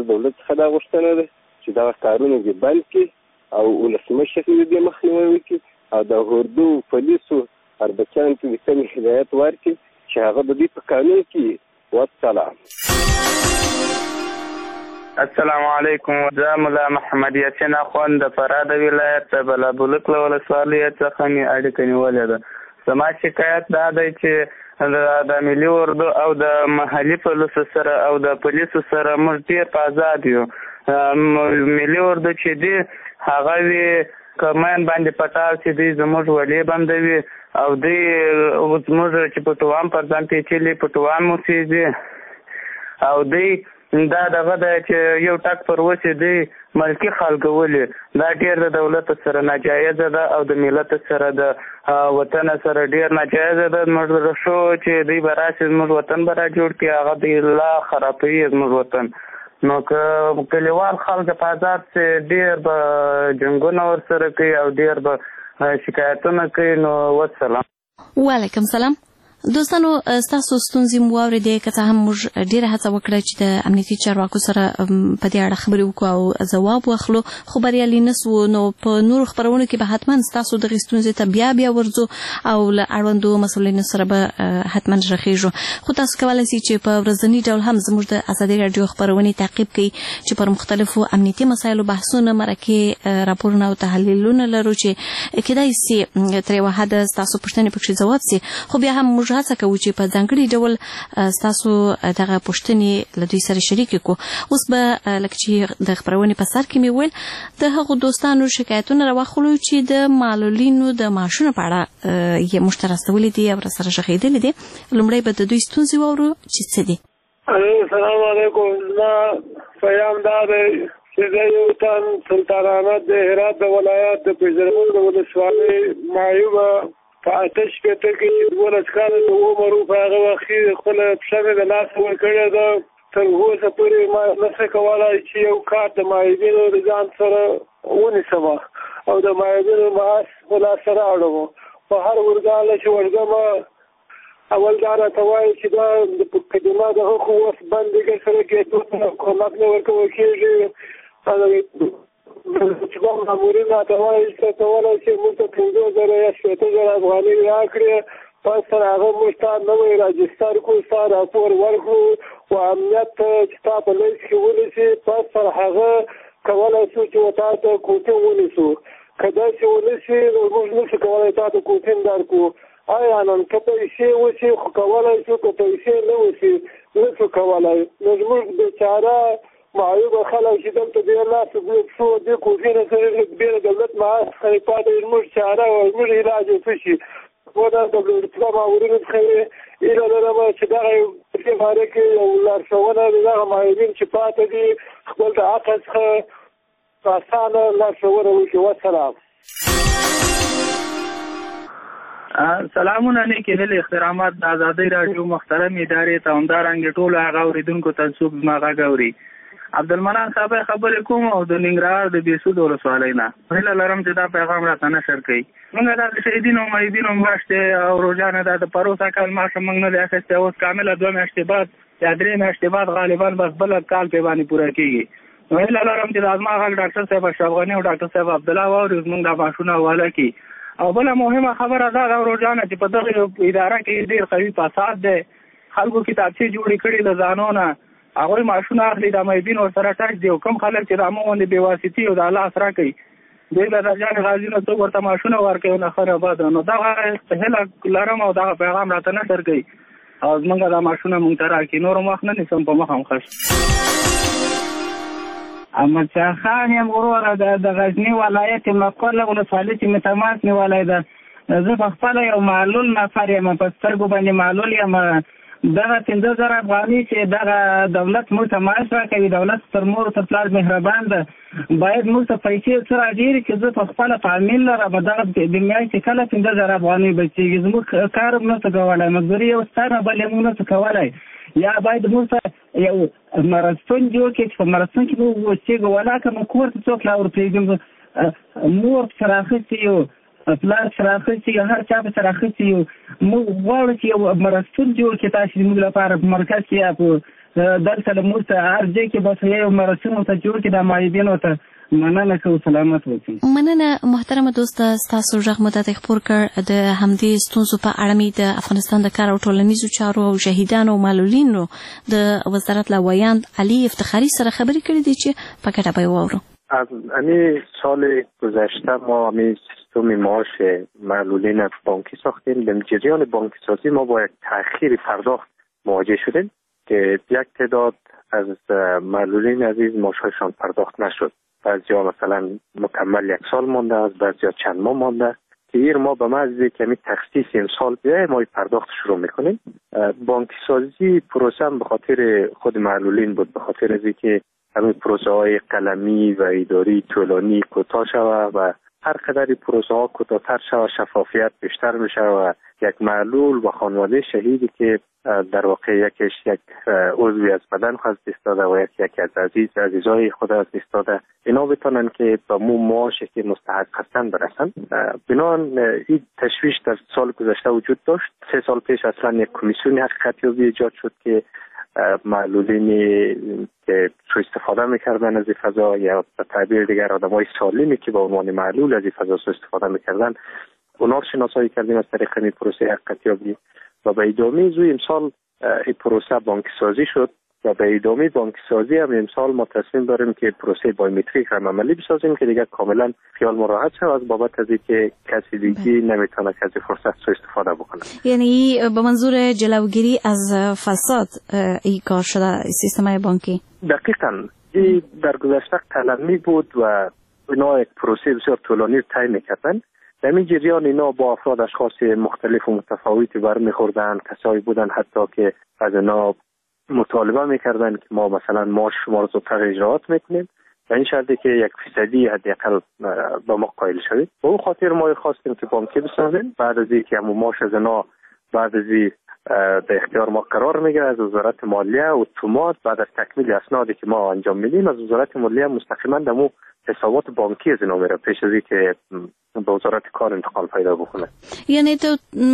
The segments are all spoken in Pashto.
دولت څخه دا غوښتنه ده چې دغه کارونه دې بند کړي او ولسمشر دې دې مخنیوی وکړي او د اردو پولیسو اربچیانو ته د کوم هدایت ورکړي چې هغه د دې په قانون کې والسلام. السلام علیکم. زه ملا محمد یاسین اخوند د فراه د ولایت د بلابلک له ولسوالۍ څخه مې اړیکه نیولې ده. زما شکایت دا دی چې د ملي اردو او د محلي پولیسو سره او د پولیسو سره موږ ډېر په آزاد یو. ملي اردو چې دی هغه وي کمین باندې پټاو چې دی زموږ ولې بندوي او دی زموږ چې پټوام پر ځان پیچلي پټوام اوسېږي او دی دا دغه دی چې یو ټک پر وسې دی ملکي خلکو ولې دا ډېر د دولت سره ناجایزه ده او د ملت سره د وطن سره ډېر ناجایزه ده. موږ شو چې دوی به راشي زموږ وطن به را جوړ کړي هغه دوی لا خرابوي زموږ وطن. نو که کلیوال خلک په آزاد چې ډېر به جنګونه ورسره کوي او ډېر به شکایتونه کوي. نو والسلام. وعلیکم سلام. دوستانو ستاسو ستونزې مو واورېدې که څه هم موږ ډېره هڅه وکړه چې د امنیتي چارواکو سره په دې اړه خبرې وکړو او ځواب واخلو خو بریالي نه سوو. نو په نورو خپرونو کې به حتما ستاسو دغې ستونزې ته بیا ورځو او له اړوندو مسؤلینو سره به حتما رخیږو. خو تاسو کولی شئ چې په ورځني ډول هم زموږ د ازادي راډیو خپرونې تعقیب کړئ چې پر مختلفو امنیتي مسایلو بحثونه مرکې راپورونه او تحلیلونه لرو چې کیدای شي تر یوه حده ستاسو پوښتنې پکښې ځواب شي. خو بیا هم موږ هڅه کوو چې په ځانګړي ډول ستاسو دغه پوښتنې له دوی سره شریکې کړو. اوس به لکه چې د خپرونې په سر کې مې ویل د هغو دوستانو شکایتونه راواخلو چې د معلولینو د معاشونو په اړه یې موږ ته راستولي دي او راسره غږېدلي دي. لومړی به د دوی ستونزې واورو چې څه دي. السلام علیکم. زما پیام دا دی چې زه یو تن سلطانانه د هرات د ولایت د پیژرمون د ولسوالۍ معیوبه په 88 کې چې 12 کاله د عمر په هغه وخت کې خپله پښه مې د لاسه ورکړې ده. تر اوسه پورې ما نشم کولی چې یو کار د معیوبینو د ځان سره ونیسم او د معیوبینو معاش په لاسه راوړم. په هر ورځاله چې ورځم اول دا راته وایي چې دا د قدیمه د حقوقو وس بندګۍ سره کېدو ته کومک نه ورکول کېږي. چې کوم مامورین راته وایي چې کولی شي موږ ته 15,000 یا 16,000 افغانۍ راکړي. پس تر هغه موږ ته نوی راجستر کړو ستا راپور ورکړو و امنیت چې تا په لیست کې ونیسي. پس تر هغه کولی شو چې تا ته کوټې ونیسو. که داسې ونیسي نو موږ نشو کولی تا ته کوټې درکړو. آیا نن که پیسې وشي خو کولی شو که پیسې نه وشي نشو کولی. نو زموږ بېچاره معیوبه خلک چې دلته ډېر لاس شو دې کوټې نه سره ډېر دولت معاش څخه پاتې زموږ چاره او زموږ علاج وڅه شي. و دا د دولتي مامورینو څخه هیله لرم چې دغه په دې باره کې یو لارښوونه د دغه معیوبین چې پاتې دي خپل د عقل څخه اسانه لارښوونه وکړي. والسلام. سلامونه نیکې هیلې احترامات د ازادۍ راډیو محترم ادارې ته همدارنګې ټولو هغه اورېدونکو ته څوک زما غږ اوري. عبدالمنان صاحب خبرې کوم او د ننګرهار د بېسود ولسوالۍ نه هیله لرم چې دا پیغام راته نشر کړئ. موږ دا د شهیدینو او معیوبینو میاشت دی او روزانه دا د پروسه کال معاش موږ نه دی اخیستی. اوس کامله 2 میاشتې بعد یا 3 میاشتې بعد غالبا بس بل کال پې باندې پوره کېږي. نو هیله لرم چې دا زما غږ ډاکټر صاحب اشرف غني او ډاکټر صاحب عبدالله واوري زموږ دا معاشونه حواله کړي. او بله مهمه خبره دا ده روزانه چې په دغه اداره کې ډېر قوي فساد دی. خلکو کتابچې جوړې کړي له ځانو نه هغوی معاشونه اخلي. د معیوبین ورسره ټچ دی او کوم خلک چې د عامه غوندې بېواسطي او د لاس راکوي دوی له درجان غازي نه څوک ورته معاشونه ورکوي او نه ښه نه بد. نو دغه هیله لرم او دغه پیغام راته نشر کوي او زموږ دا معاشونه موږ ته راکړي. نور وخت نه نیسم په مخه مخه. احمدشاه خان یم وروره د غزني ولایت مقر ولسوالۍ چې مې تماس نیولی ده. زه په خپله یو معلول نفر یم په سترګو باندې معلول یم. دغه 15,000 افغانۍ چې دغه دولت موږ ته معاش راکوي دولت تر مور تر پلار مهربان ده باید موږ ته پیسې څه راډېرې چې زه په خپله فامیل لرم دغه د میاشتې کله 15,000 افغانۍ بچېږي. زموږ کار هم نشو کولی مزدوري یو ستا نه بل یې موږ نشو کولی. یا باید موږ ته یو مرستون جوړ کړي چې په مرستون کې موږ اوسېږو ولاکه موږ کور ته څوک لا ورپرېږدي مور سره اخیستې یو پلار سره اخیستې یو هر چا په سره اخیستې یو موږ غواړو چې یو مرستون جوړ کړي تاسې زموږ لپاره په مرکز کې یا په در سلامت هر جای که باسه یو مراسم ته جوړ کې د مایدین ته مننه کو سلامت وکړي. مننه محترم دوست تاسو ژغ مدت خبر کړ د همدې ستونزو په اړه می د افغانستان د کار او ټولنیزو چارو او شهیدانو او معلولینو د وزارت لوایند علی افتخاری سره خبرې کړې دي چې په کټه به وورو. از امی سال گذشته ما امی سیستم معاش معلولین بانکی ساختیم. در جریان بانکی سازی ما با یک تأخیر پرداخت مواجه شدیم که یک تعداد از معلولین عزیز معاششان پرداخت نشد. بعضیا مثلا مکمل 1 سال مانده است، بعضیا چند ماه مانده که ایر ما به محض کمی تخصیص امسال بیای ما پرداخت شروع میکنیم. بانکی سازی پروسه هم به خاطر خود معلولین بود، به خاطر از اینکه همین پروسه های قلمی و اداری طولانی کوتاه شود و هر قدری پروسه ها کوتاه‌تر شود شفافیت بیشتر میشه و یک معلول و خانواده شهیدی که در واقع یکیش یک عضوی از بدن خود دست داده و یکی از عزیزای خود از دست داده، اینا بتونن که به معاشی که مستحق هستن برسن. بنابراین این تشویش در سال گذشته وجود داشت. 3 سال پیش اصلا یک کمیسیون حقیقتیابی ایجاد شد که معلولینی که سوء استفاده میکردن از این فضا یا به تعبیر دیگر آدمای سالمی که به عنوان معلول از این فضا سوء استفاده میکردن، اونا رو شناسایی کردیم از طریق این پروسه حقیقتیابی و به ادامه زوی امسال این پروسه بانکی سازی شد و به ادامه بانکی سازی هم امسال ما تصمیم داریم که پروسه بایومتریک هم عملی بسازیم که دیگه کاملا خیال راحت شد از بابت از اینکه کسی دیگه نمیتونه از این فرصت سوء استفاده بکنه. یعنی به منظور جلوگیری از فساد این کار شده سیستم بانکی؟ دقیقاً این در گذشته قلمی بود و اینا یک پروسه بسیار طولانی رو طی میکردن. در این جریان اینا با افراد اشخاص مختلف و متفاوتی برمیخوردن. کسایی بودن حتی که از اینا مطالبه میکردن که ما مثلا معاش شما رو زودتر اجراات میکنیم و این شرطی که 1% حداقل به ما قائل شوید. به اون خاطر ما خواستیم که بانکی بسازیم. بعد از اینکه همون معاش از اینا بعد از این به اختیار ما قرار میگیره از وزارت مالیه اتومات بعد از تکمیل اسنادی که ما انجام میدیم از وزارت مالیه مستقیما دمو حسابات بانکی از اینا میره پیش از اینکه به وزارت کار انتقال پیدا بکنه. یعنی تو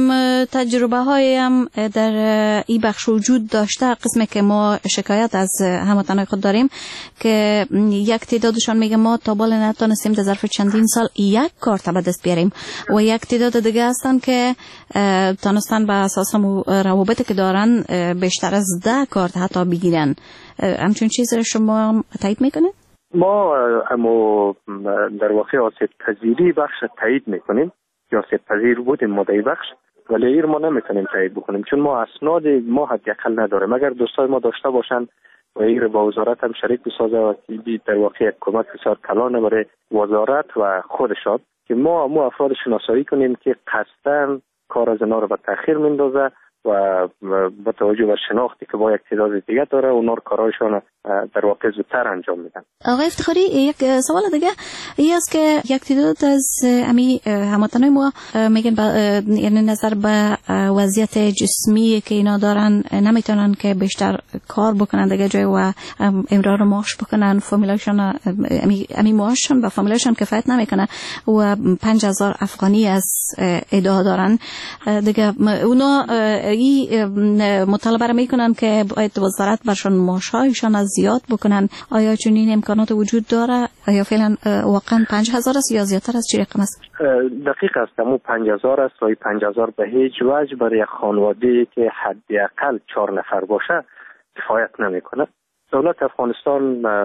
تجربه های هم در این بخش وجود داشته، قسمی که ما شکایت از هموطنان خود داریم که یک تعدادشان میگه ما تا بالا نتونستیم در ظرف چندین سال یک کارت به دست بیاریم و یک تعداد دیگه هستن که تونستن به اساس روابطی که دارن بیشتر از 10 کارت حتی بگیرن. همچون چیز شما تایید میکنید؟ ما اما در واقع آسیب پذیری بخش تایید میکنیم یا آسیب پذیر بودیم ما در بخش، ولی ایر ما نمیتونیم تایید بکنیم چون ما اسناد ما حداقل نداریم. اگر دوستای ما داشته باشن و ایر با وزارت هم شریک بسازه و در واقع یک کمک بسیار کلانه برای وزارت و خودشان که ما افراد شناسایی کنیم که قصداً کار از اینا رو به تأخیر میندازه و با توجه به شناختی که با یک تعداد دیگه داره اونا رو کارایشان در واقع زودتر انجام میدن. آقای افتخاری یک سوال دیگه این است که یک تعداد از امی هموطنان ما میگن یعنی نظر به وضعیت جسمی که اینا دارن نمیتونن که بیشتر کار بکنن دیگه جای و امرار معاش بکنن، فامیلاشون امی معاششون به فامیلاشون کفایت نمیکنه و 5000 افغانی از ادعا دارن دیگه. اونا این مطالبه میکنن که باید وزارت برشون معاشایشان از زیاد بکنن. آیا چنین امکانات وجود داره؟ آیا فعلا واقعا 5000 است یا زیادتر از چه رقم است؟ دقیق است، همون 5000 است و 5000 به هیچ وجه برای یک خانواده که حداقل 4 نفر باشه کفایت نمیکنه. دولت افغانستان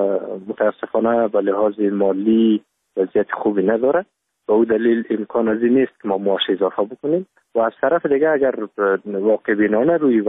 متاسفانه به لحاظ مالی وضعیت خوبی نداره و او دلیل امکان از این نیست که ما معاش اضافه بکنیم و از طرف دیگه اگر واقع بینانه روی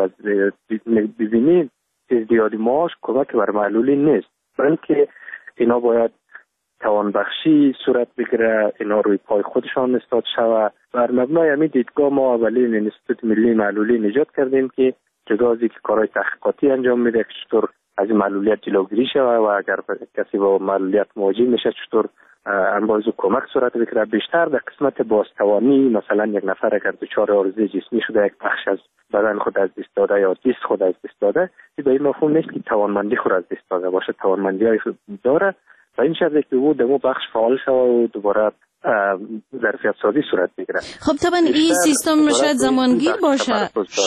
ببینید ازدیاد معاش کمک بر معلولین نیست، بلکه اینا باید توانبخشی صورت بگیره، اینا روی پای خودشان استاد شوه. بر مبنای همین دیدگاه ما اولین انستیتوت ملی معلولین ایجاد کردیم که جدا از اینکه کارهای تحقیقاتی انجام میده که چطور از این معلولیت جلوگیری شوه و اگر کسی با معلولیت مواجه میشه چطور انباز و کمک صورت بگیره. بیشتر در قسمت بازتوانی مثلا یک نفر اگر دچار عارضه جسمی شده یک بخش از بدن خود از دست داده یا دست خود از دست داده، به این مفهوم نیست که توانمندی خود از دست داده باشه، توانمندی های داره و این شرطی که او دمو بخش فعال شود و دوباره ظرفیت سازی صورت بگیره. خب طبعا این سیستم شاید زمانگیر باشه،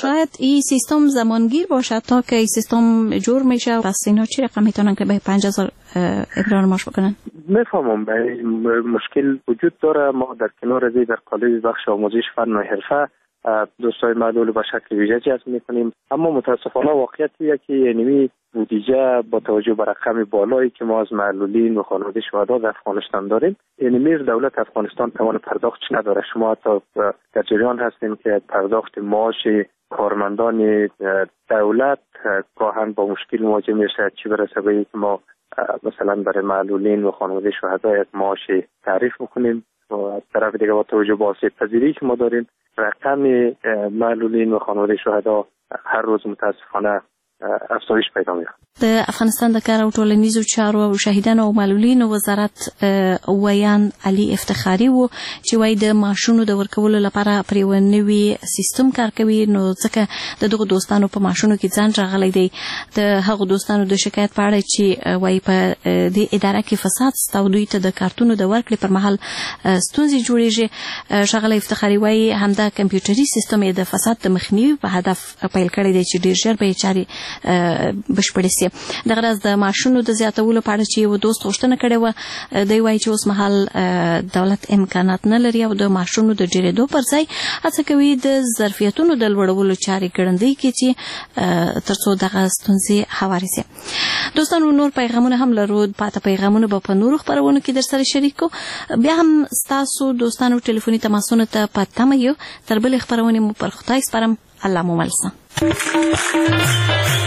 تا که این سیستم جور میشه. پس اینا چی رقم میتونن که به 5000 ابرار معاش بکنن؟ میفهمم مشکل وجود داره. ما در کنار از در قالب بخش آموزش فن و حرفه دوستای معلول به شکل ویژه جذب میکنیم، اما متاسفانه واقعیتیه که یعنی بودجه با توجه به رقم بالایی که ما از معلولین و خانواده شهدا در افغانستان داریم، یعنی دولت افغانستان توان پرداخت نداره. شما حتی در جریان هستیم که پرداخت معاش کارمندان دولت گاهن با مشکل مواجه میشه، چی برسه به اینکه ما مثلا برای معلولین و خانواده شهدا یک معاش تعریف میکنیم و از طرف دیگه با توجه به آسیب پذیری که ما داریم، رقم معلولین و خانواده شهدا هر روز متاسفانه افزایش پیدا میکنه. د افغانستان د کار او ټولنیزو چارو او شهیدانو او معلولینو وزارت ویان علي افتخاري وو چې وایي د معاشونو د ورکولو لپاره پر یو نوي سیستم کار کوي. نو ځکه د دغو دوستانو په معاشونو کې ځان راغلی دی. د هغو دوستانو د شکایت په اړه چې وایي په دې اداره کې فساد سته او دوی ته د کارتونو د ورکړې پر مهال ستونزې جوړېږي. ښاغلی افتخاري وایي همدا کمپیوټري سیستم یې د فساد د مخنیوي په هدف پیل کړی دی چې ډېر ژر به یې چارې بشپړې سي. دغه راز د معاشونو د زیاتولو په اړه چې یو دوست غوښتنه کړې وه، دی وایي چې اوس مهال دولت امکانات نه لري او د معاشونو د ډېرېدو پر ځای هڅه کوي د ظرفیتونو د لوړولو چارې ګړندۍ کړي چې تر څو دغه ستونزې هوارې سي. دوستانو نور پیغامونه هم لرو، پاته پیغامونه به په نورو خپرونو کې در سره شریک کو. بیا هم ستاسو دوستانو ټلیفوني تماسونو ته په تمه یو. تر بلې خپرونې مو پر خدای سپارم. الله مو مل شه.